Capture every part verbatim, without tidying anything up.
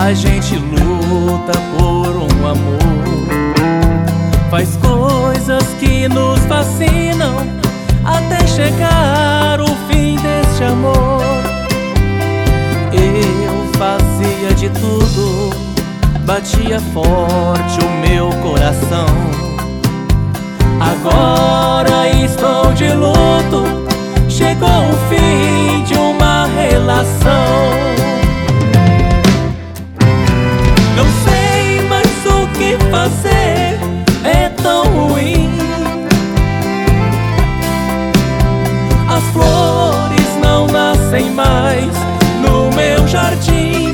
a gente luta por um amor, faz coisas que nos fascinam até chegar o fim deste amor. Eu fazia de tudo, batia forte o meu coração. Agora estou de luto, chegou o fim de uma relação. Não sei mais o que fazer, é tão ruim. As flores não nascem mais no meu jardim.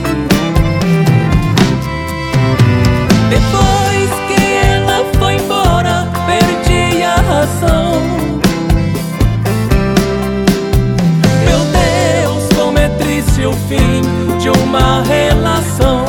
Depois que ela foi embora, perdi a razão. Meu Deus, como é triste o fim de uma relação.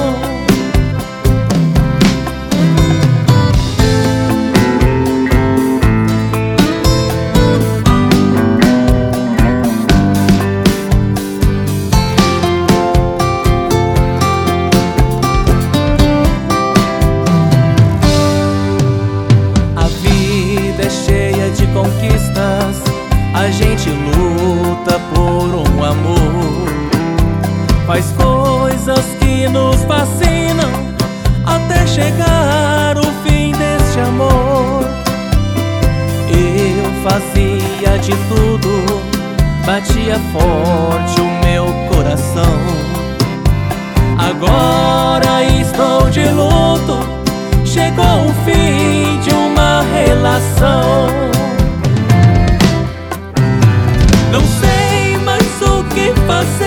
Conquistas, a gente luta por um amor, faz coisas que nos fascinam até chegar o fim deste amor. Eu fazia de tudo, batia forte o meu coração. Agora estou de luto, chegou o fim de uma relação. Não sei mais o que fazer.